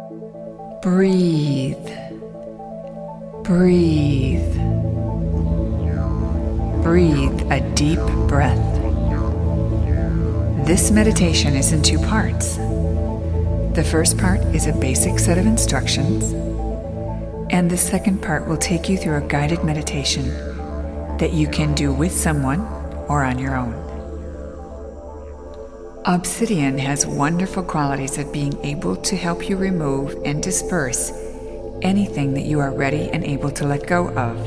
Breathe. Breathe. Breathe a deep breath. This meditation is in 2 parts. The first part is a basic set of instructions, and the second part will take you through a guided meditation that you can do with someone or on your own. Obsidian has wonderful qualities of being able to help you remove and disperse anything that you are ready and able to let go of.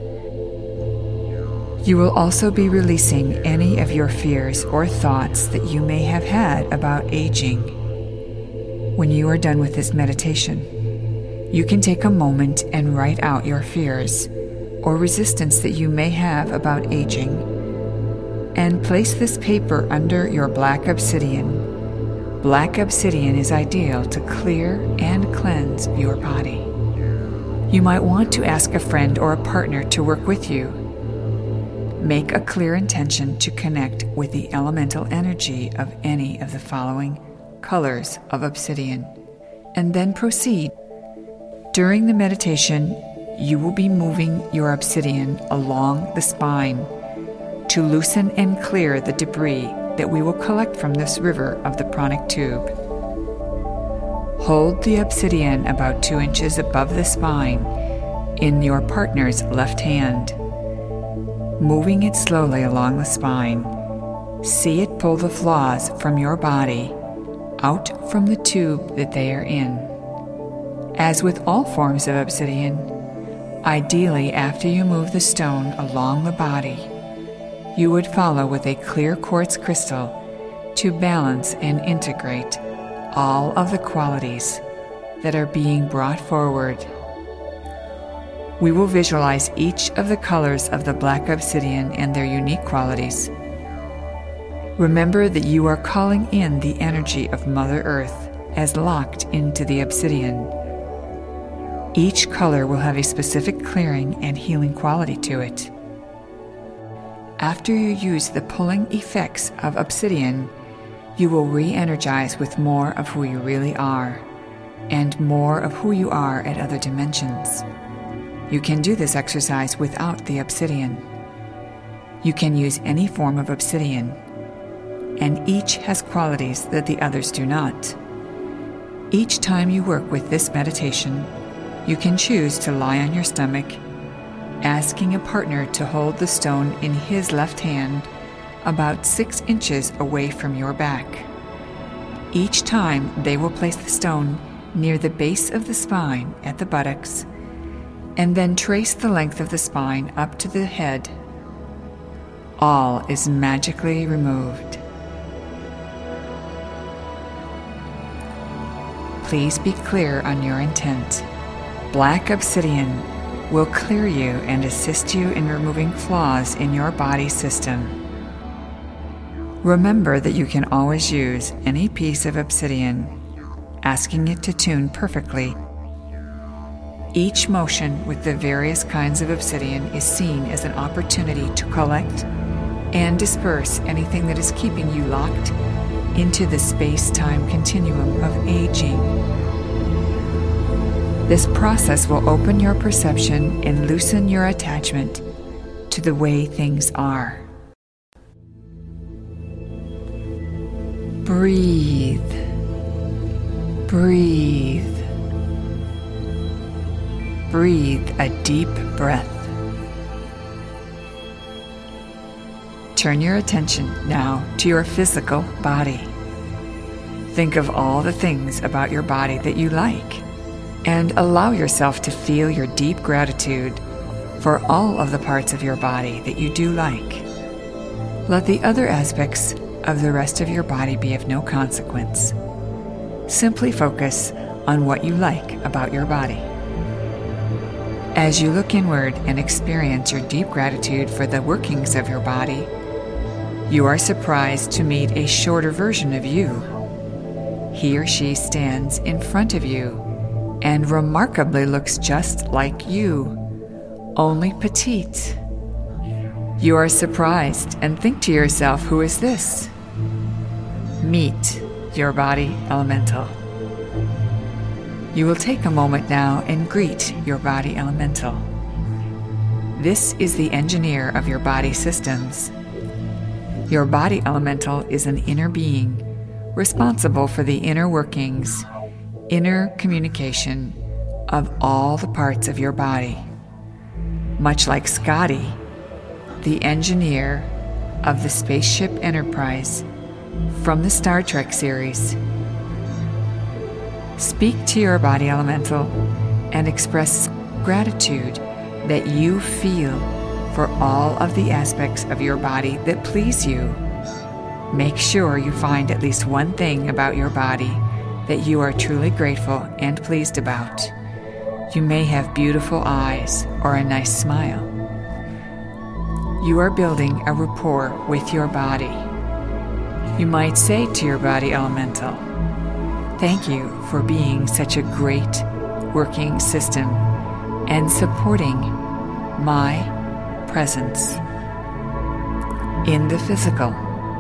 You will also be releasing any of your fears or thoughts that you may have had about aging. When you are done with this meditation, you can take a moment and write out your fears or resistance that you may have about aging, and place this paper under your black obsidian. Black obsidian is ideal to clear and cleanse your body. You might want to ask a friend or a partner to work with you. Make a clear intention to connect with the elemental energy of any of the following colors of obsidian, and then proceed. During the meditation, you will be moving your obsidian along the spine to loosen and clear the debris that we will collect from this river of the pranic tube. Hold the obsidian about 2 inches above the spine in your partner's left hand. Moving it slowly along the spine, see it pull the flaws from your body out from the tube that they are in. As with all forms of obsidian, ideally after you move the stone along the body, you would follow with a clear quartz crystal to balance and integrate all of the qualities that are being brought forward. We will visualize each of the colors of the black obsidian and their unique qualities. Remember that you are calling in the energy of Mother Earth as locked into the obsidian. Each color will have a specific clearing and healing quality to it. After you use the pulling effects of obsidian, you will re-energize with more of who you really are, and more of who you are at other dimensions. You can do this exercise without the obsidian. You can use any form of obsidian, and each has qualities that the others do not. Each time you work with this meditation, you can choose to lie on your stomach, asking a partner to hold the stone in his left hand about 6 inches away from your back. Each time they will place the stone near the base of the spine at the buttocks, and then trace the length of the spine up to the head. All is magically removed. Please be clear on your intent. Black obsidian will clear you and assist you in removing flaws in your body system. Remember that you can always use any piece of obsidian, asking it to tune perfectly. Each motion with the various kinds of obsidian is seen as an opportunity to collect and disperse anything that is keeping you locked into the space-time continuum of aging. This process will open your perception and loosen your attachment to the way things are. Breathe. Breathe. Breathe a deep breath. Turn your attention now to your physical body. Think of all the things about your body that you like, and allow yourself to feel your deep gratitude for all of the parts of your body that you do like. Let the other aspects of the rest of your body be of no consequence. Simply focus on what you like about your body. As you look inward and experience your deep gratitude for the workings of your body, you are surprised to meet a shorter version of you. He or she stands in front of you and remarkably looks just like you, only petite. You are surprised and think to yourself, who is this? Meet your body elemental. You will take a moment now and greet your body elemental. This is the engineer of your body systems. Your body elemental is an inner being responsible for the inner workings, inner communication of all the parts of your body. Much like Scotty, the engineer of the Spaceship Enterprise from the Star Trek series. Speak to your body elemental and express gratitude that you feel for all of the aspects of your body that please you. Make sure you find at least one thing about your body that you are truly grateful and pleased about. You may have beautiful eyes or a nice smile. You are building a rapport with your body. You might say to your body elemental, "Thank you for being such a great working system and supporting my presence in the physical."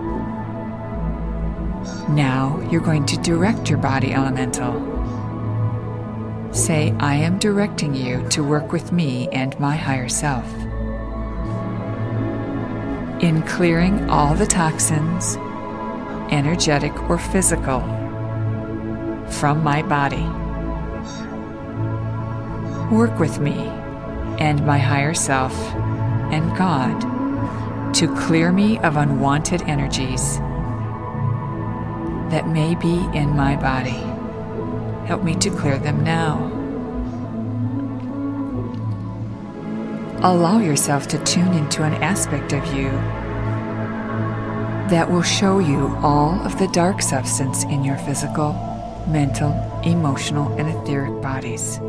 Now you're going to direct your body elemental. Say, "I am directing you to work with me and my higher self in clearing all the toxins, energetic or physical, from my body. Work with me and my higher self and God to clear me of unwanted energies that may be in my body. Help me to clear them now." Allow yourself to tune into an aspect of you that will show you all of the dark substance in your physical, mental, emotional, and etheric bodies.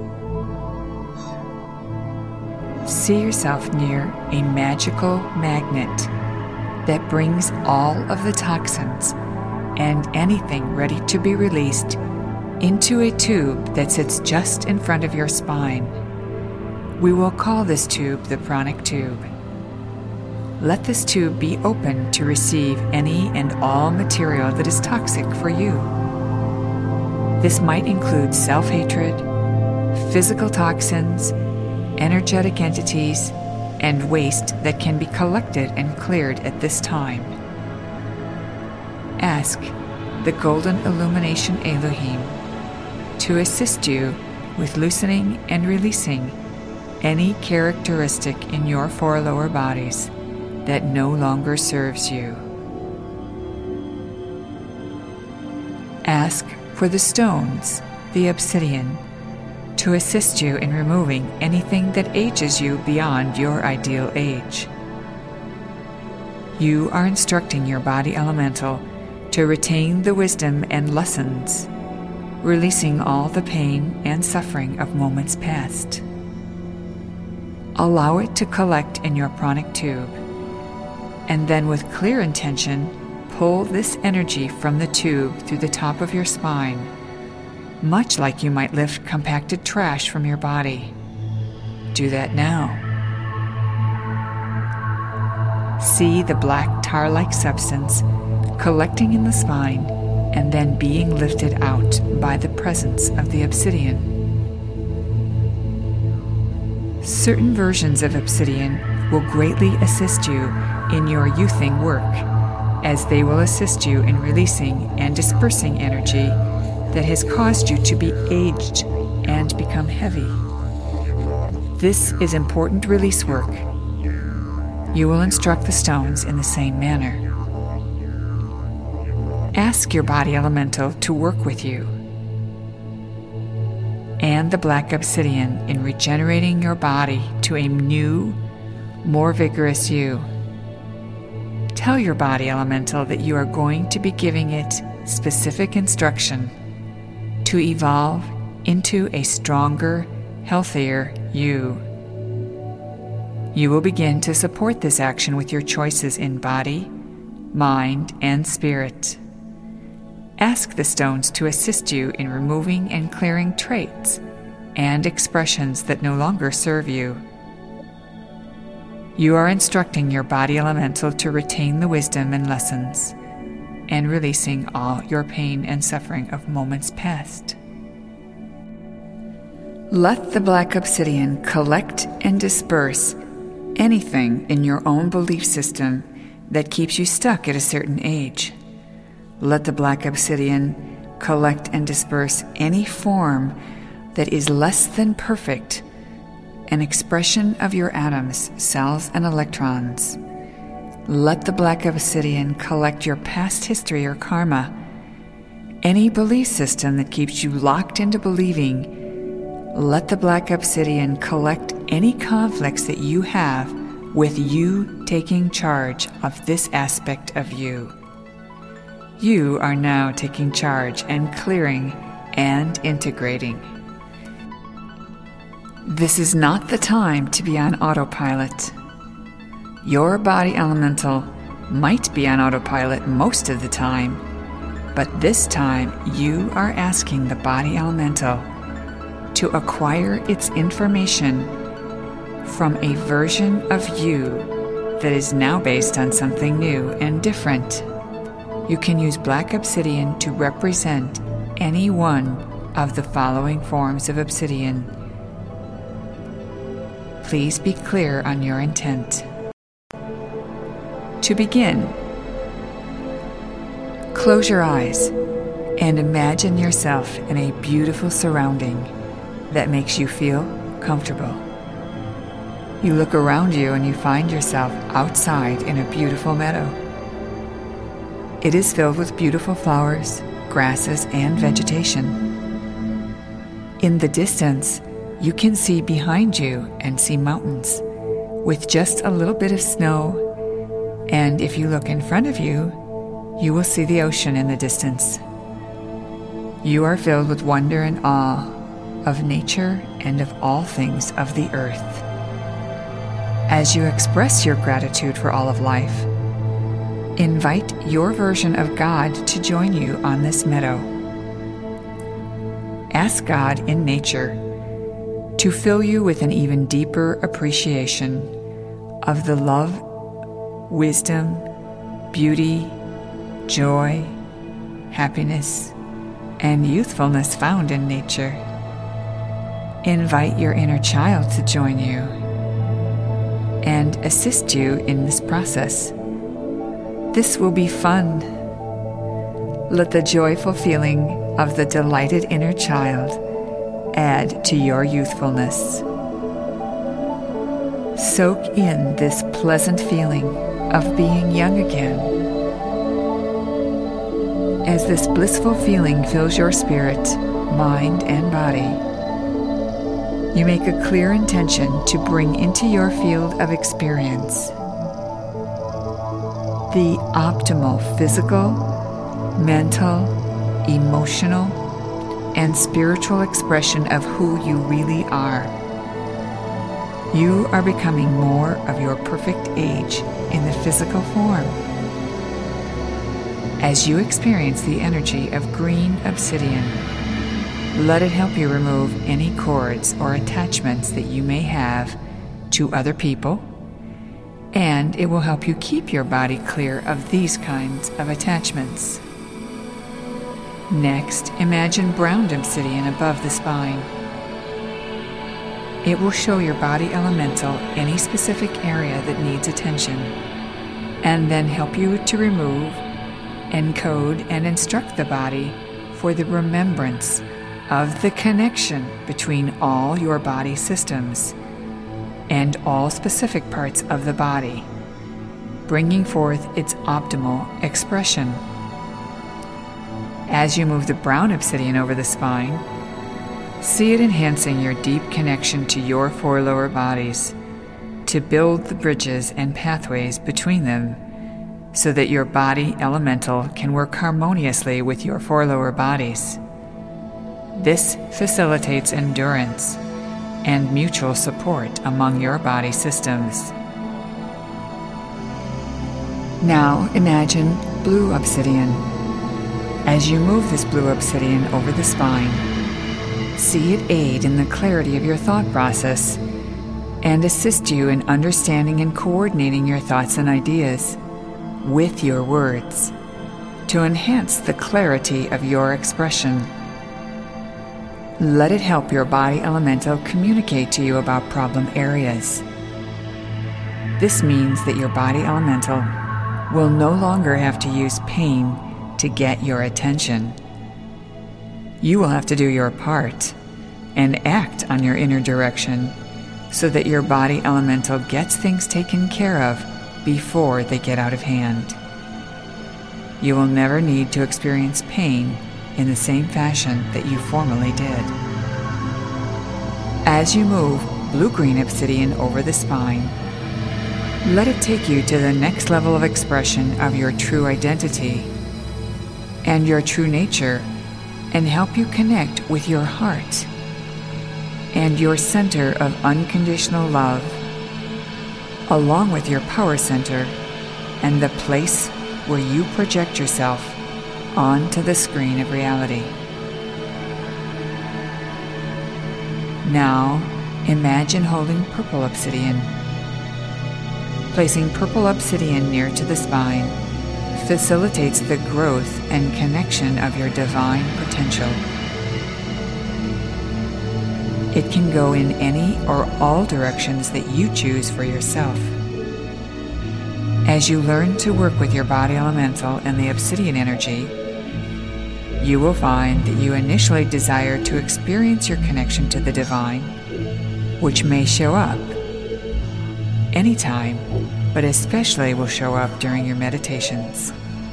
See yourself near a magical magnet that brings all of the toxins and anything ready to be released into a tube that sits just in front of your spine. We will call this tube the pranic tube. Let this tube be open to receive any and all material that is toxic for you. This might include self-hatred, physical toxins, energetic entities, and waste that can be collected and cleared at this time. Ask the Golden Illumination Elohim to assist you with loosening and releasing any characteristic in your four lower bodies that no longer serves you. Ask for the stones, the obsidian, to assist you in removing anything that ages you beyond your ideal age. You are instructing your body elemental to retain the wisdom and lessons, releasing all the pain and suffering of moments past. Allow it to collect in your pranic tube, and then with clear intention, pull this energy from the tube through the top of your spine, much like you might lift compacted trash from your body. Do that now. See the black tar-like substance collecting in the spine and then being lifted out by the presence of the obsidian. Certain versions of obsidian will greatly assist you in your youthing work, as they will assist you in releasing and dispersing energy that has caused you to be aged and become heavy. This is important release work. You will instruct the stones in the same manner. Ask your body elemental to work with you and the black obsidian in regenerating your body to a new, more vigorous you. Tell your body elemental that you are going to be giving it specific instruction to evolve into a stronger, healthier you. You will begin to support this action with your choices in body, mind, and spirit. Ask the stones to assist you in removing and clearing traits and expressions that no longer serve you. You are instructing your body elemental to retain the wisdom and lessons, and releasing all your pain and suffering of moments past. Let the black obsidian collect and disperse anything in your own belief system that keeps you stuck at a certain age. Let the black obsidian collect and disperse any form that is less than perfect, an expression of your atoms, cells, and electrons. Let the black obsidian collect your past history or karma, any belief system that keeps you locked into believing. Let the black obsidian collect any conflicts that you have with you taking charge of this aspect of you. You are now taking charge and clearing and integrating. This is not the time to be on autopilot. Your body elemental might be on autopilot most of the time, but this time you are asking the body elemental to acquire its information from a version of you that is now based on something new and different. You can use black obsidian to represent any one of the following forms of obsidian. Please be clear on your intent. To begin, close your eyes and imagine yourself in a beautiful surrounding that makes you feel comfortable. You look around you and you find yourself outside in a beautiful meadow. It is filled with beautiful flowers, grasses, and vegetation. In the distance, you can see behind you and see mountains with just a little bit of snow, and if you look in front of you, you will see the ocean in the distance. You are filled with wonder and awe of nature and of all things of the earth. As you express your gratitude for all of life, invite your version of God to join you on this meadow. Ask God in nature to fill you with an even deeper appreciation of the love, wisdom, beauty, joy, happiness, and youthfulness found in nature. Invite your inner child to join you and assist you in this process. This will be fun. Let the joyful feeling of the delighted inner child add to your youthfulness. Soak in this pleasant feeling of being young again. As this blissful feeling fills your spirit, mind, and body, you make a clear intention to bring into your field of experience the optimal physical, mental, emotional, and spiritual expression of who you really are. You are becoming more of your perfect age in the physical form. As you experience the energy of green obsidian, let it help you remove any cords or attachments that you may have to other people, and it will help you keep your body clear of these kinds of attachments. Next, imagine brown obsidian above the spine. It will show your body elemental any specific area that needs attention, and then help you to remove, encode, and instruct the body for the remembrance of the connection between all your body systems and all specific parts of the body, bringing forth its optimal expression. As you move the brown obsidian over the spine, see it enhancing your deep connection to your four lower bodies to build the bridges and pathways between them so that your body elemental can work harmoniously with your four lower bodies. This facilitates endurance and mutual support among your body systems. Now imagine blue obsidian. As you move this blue obsidian over the spine, see it aid in the clarity of your thought process and assist you in understanding and coordinating your thoughts and ideas with your words to enhance the clarity of your expression. Let it help your body elemental communicate to you about problem areas. This means that your body elemental will no longer have to use pain to get your attention. You will have to do your part and act on your inner direction so that your body elemental gets things taken care of before they get out of hand. You will never need to experience pain in the same fashion that you formerly did. As you move blue-green obsidian over the spine, let it take you to the next level of expression of your true identity and your true nature, and help you connect with your heart and your center of unconditional love, along with your power center and the place where you project yourself onto the screen of reality. Now, imagine holding purple obsidian. Placing purple obsidian near to the spine facilitates the growth and connection of your divine potential. It can go in any or all directions that you choose for yourself. As you learn to work with your body elemental and the obsidian energy, you will find that you initially desire to experience your connection to the divine, which may show up anytime, but especially will show up during your meditations.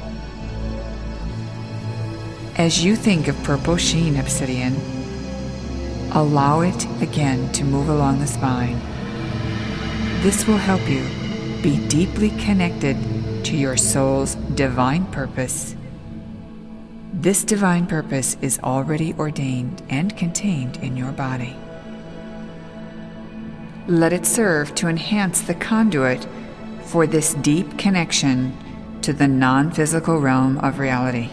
As you think of purple sheen obsidian, allow it again to move along the spine. This will help you be deeply connected to your soul's divine purpose. This divine purpose is already ordained and contained in your body. Let it serve to enhance the conduit for this deep connection to the non-physical realm of reality.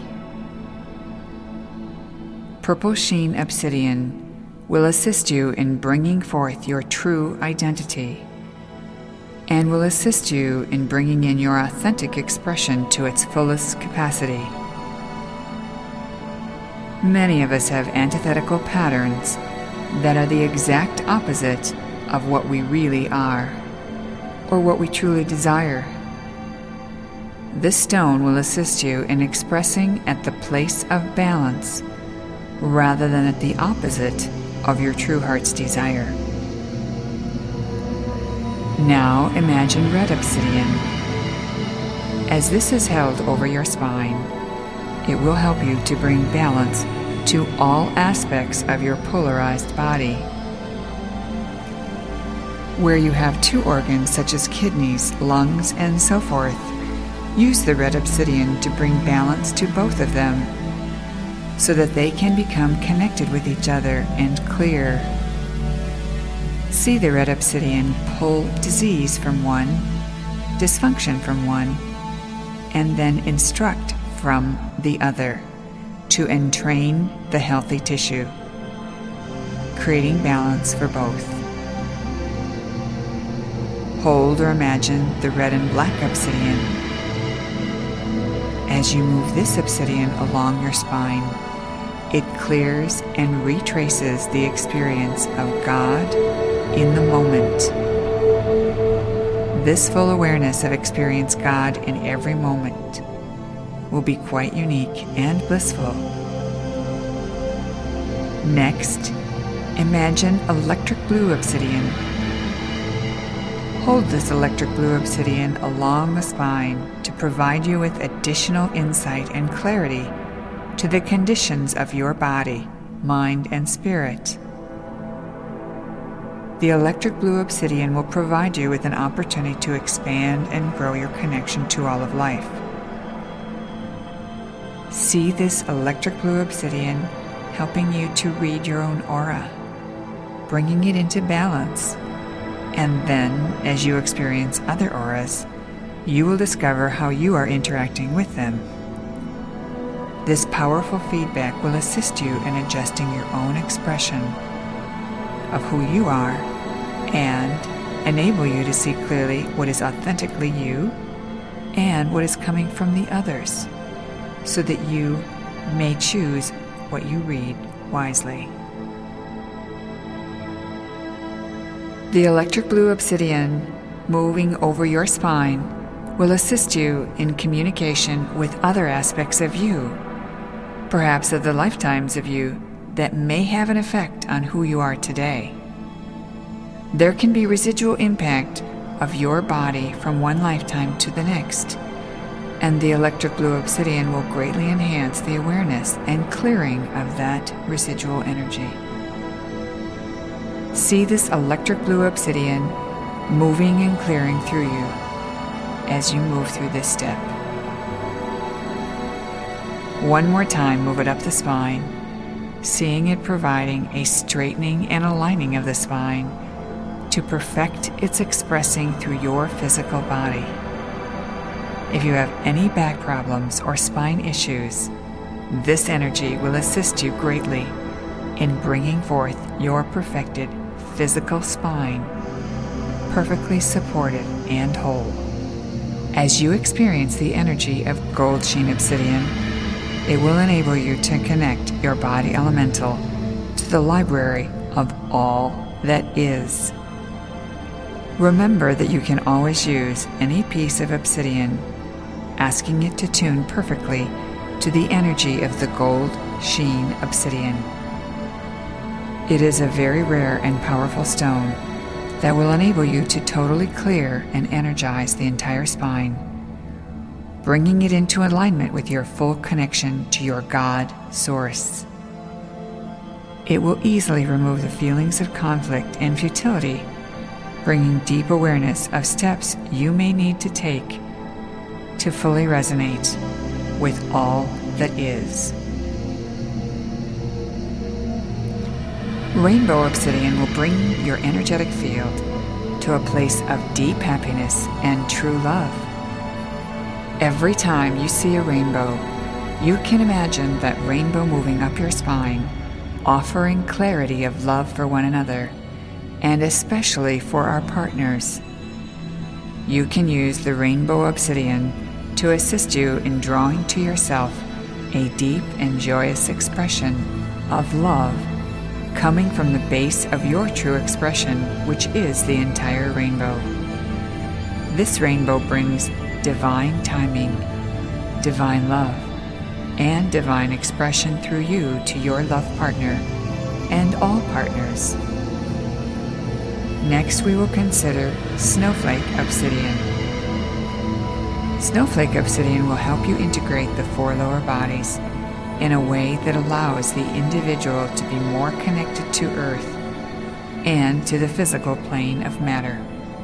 Purple sheen obsidian will assist you in bringing forth your true identity and will assist you in bringing in your authentic expression to its fullest capacity. Many of us have antithetical patterns that are the exact opposite of what we really are, or what we truly desire. This stone will assist you in expressing at the place of balance rather than at the opposite of your true heart's desire. Now imagine red obsidian. As this is held over your spine, it will help you to bring balance to all aspects of your polarized body. Where you have two organs such as kidneys, lungs, and so forth, use the red obsidian to bring balance to both of them so that they can become connected with each other and clear. See the red obsidian pull disease from one, dysfunction from one, and then instruct from the other to entrain the healthy tissue, creating balance for both. Hold or imagine the red and black obsidian. As you move this obsidian along your spine, it clears and retraces the experience of God in the moment. This full awareness of experience God in every moment will be quite unique and blissful. Next, imagine electric blue obsidian. Hold this electric blue obsidian along the spine to provide you with additional insight and clarity to the conditions of your body, mind, and spirit. The electric blue obsidian will provide you with an opportunity to expand and grow your connection to all of life. See this electric blue obsidian helping you to read your own aura, bringing it into balance. And then, as you experience other auras, you will discover how you are interacting with them. This powerful feedback will assist you in adjusting your own expression of who you are and enable you to see clearly what is authentically you and what is coming from the others, so that you may choose what you read wisely. The electric blue obsidian moving over your spine will assist you in communication with other aspects of you, perhaps of the lifetimes of you that may have an effect on who you are today. There can be residual impact of your body from one lifetime to the next, and the electric blue obsidian will greatly enhance the awareness and clearing of that residual energy. See this electric blue obsidian moving and clearing through you as you move through this step. One more time, move it up the spine, seeing it providing a straightening and aligning of the spine to perfect its expressing through your physical body. If you have any back problems or spine issues, this energy will assist you greatly in bringing forth your perfected physical spine, perfectly supported and whole. As you experience the energy of gold sheen obsidian, it will enable you to connect your body elemental to the library of all that is. Remember that you can always use any piece of obsidian, asking it to tune perfectly to the energy of the gold sheen obsidian. It is a very rare and powerful stone that will enable you to totally clear and energize the entire spine, bringing it into alignment with your full connection to your God Source. It will easily remove the feelings of conflict and futility, bringing deep awareness of steps you may need to take to fully resonate with all that is. Rainbow obsidian will bring your energetic field to a place of deep happiness and true love. Every time you see a rainbow, you can imagine that rainbow moving up your spine, offering clarity of love for one another, and especially for our partners. You can use the rainbow obsidian to assist you in drawing to yourself a deep and joyous expression of love coming from the base of your true expression, which is the entire rainbow. This rainbow brings divine timing, divine love, and divine expression through you to your love partner and all partners. Next, we will consider snowflake obsidian. Snowflake obsidian will help you integrate the four lower bodies in a way that allows the individual to be more connected to Earth and to the physical plane of matter.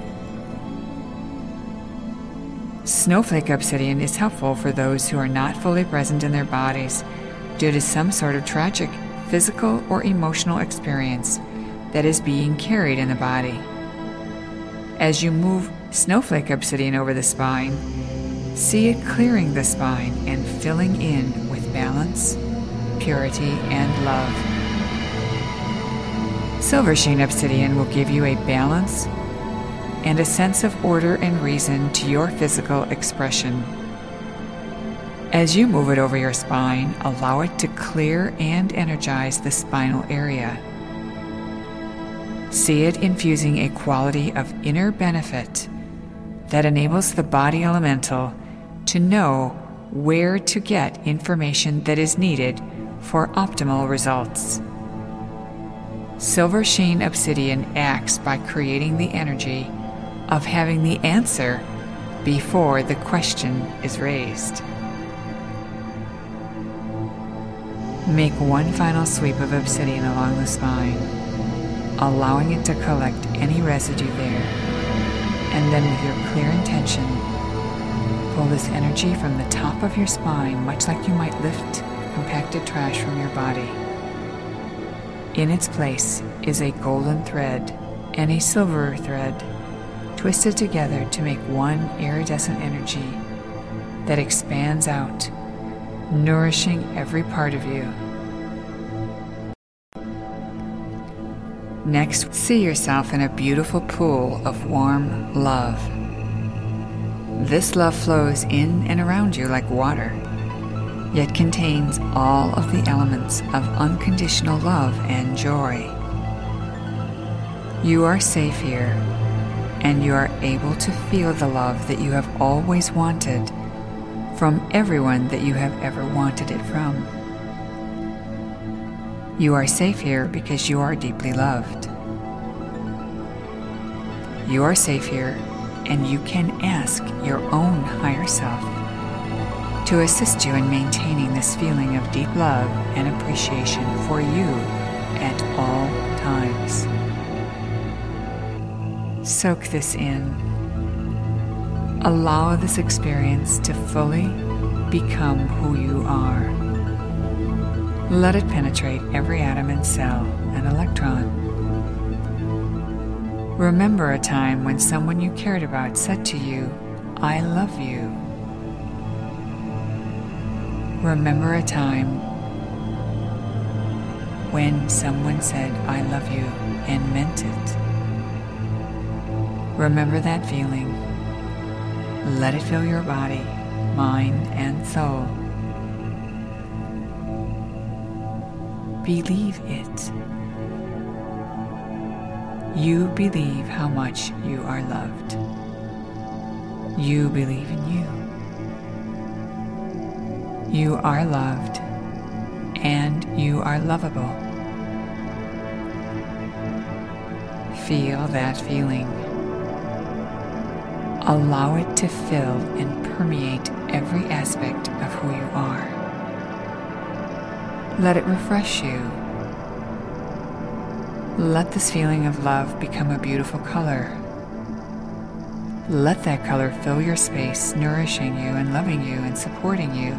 Snowflake obsidian is helpful for those who are not fully present in their bodies due to some sort of tragic physical or emotional experience that is being carried in the body. As you move snowflake obsidian over the spine, see it clearing the spine and filling in with balance, purity, and love. Silver sheen obsidian will give you a balance and a sense of order and reason to your physical expression. As you move it over your spine, allow it to clear and energize the spinal area. See it infusing a quality of inner benefit that enables the body elemental to know where to get information that is needed for optimal results. Silver sheen obsidian acts by creating the energy of having the answer before the question is raised. Make one final sweep of obsidian along the spine, allowing it to collect any residue there, and then with your clear intention, pull this energy from the top of your spine, much like you might lift compacted trash from your body. In its place is a golden thread and a silver thread twisted together to make one iridescent energy that expands out, nourishing every part of you. Next, see yourself in a beautiful pool of warm love. This love flows in and around you like water, yet contains all of the elements of unconditional love and joy. You are safe here, and you are able to feel the love that you have always wanted from everyone that you have ever wanted it from. You are safe here because you are deeply loved. You are safe here, and you can ask your own higher self to assist you in maintaining this feeling of deep love and appreciation for you at all times. Soak this in. Allow this experience to fully become who you are. Let it penetrate every atom and cell and electron. Remember a time when someone you cared about said to you, "I love you." Remember a time when someone said, "I love you," and meant it. Remember that feeling. Let it fill your body, mind, and soul. Believe it. You believe how much you are loved. You believe in you. You are loved, and you are lovable. Feel that feeling. Allow it to fill and permeate every aspect of who you are. Let it refresh you. Let this feeling of love become a beautiful color. Let that color fill your space, nourishing you and loving you and supporting you.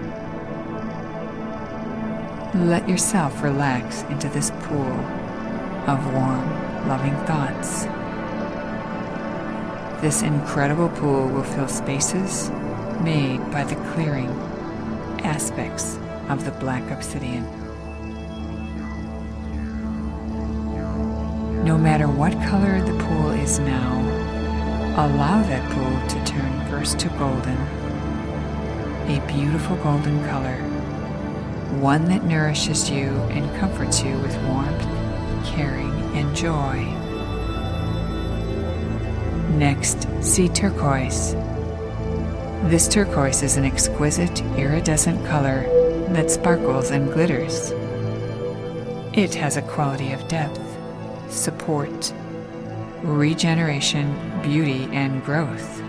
Let yourself relax into this pool of warm, loving thoughts. This incredible pool will fill spaces made by the clearing aspects of the black obsidian. No matter what color the pool is now, allow that pool to turn first to golden, a beautiful golden color, one that nourishes you and comforts you with warmth, caring, and joy. Next, see turquoise. This turquoise is an exquisite, iridescent color that sparkles and glitters. It has a quality of depth, support, regeneration, beauty, and growth.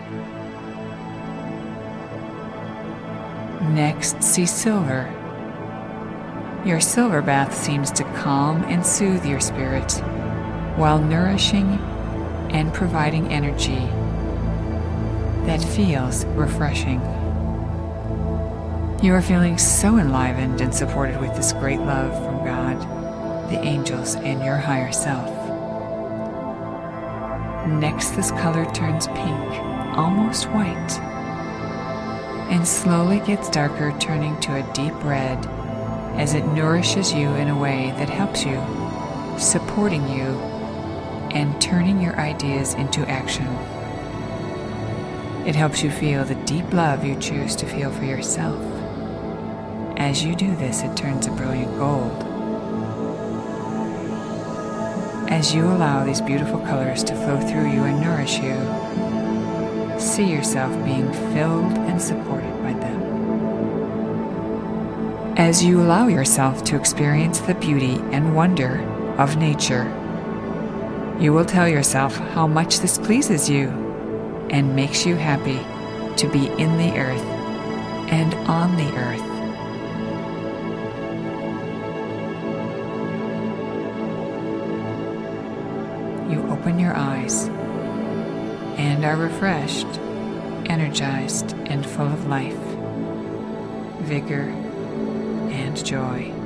Next, see silver. Your silver bath seems to calm and soothe your spirit while nourishing and providing energy that feels refreshing. You are feeling so enlivened and supported with this great love from God, the angels, and your higher self. Next, this color turns pink, almost white, and slowly gets darker, turning to a deep red as it nourishes you in a way that helps you, supporting you, and turning your ideas into action. It helps you feel the deep love you choose to feel for yourself. As you do this, it turns a brilliant gold. As you allow these beautiful colors to flow through you and nourish you, see yourself being filled and supported by them. As you allow yourself to experience the beauty and wonder of nature, you will tell yourself how much this pleases you and makes you happy to be in the earth and on the earth. You open your eyes and are refreshed, energized, and full of life, vigor, and joy.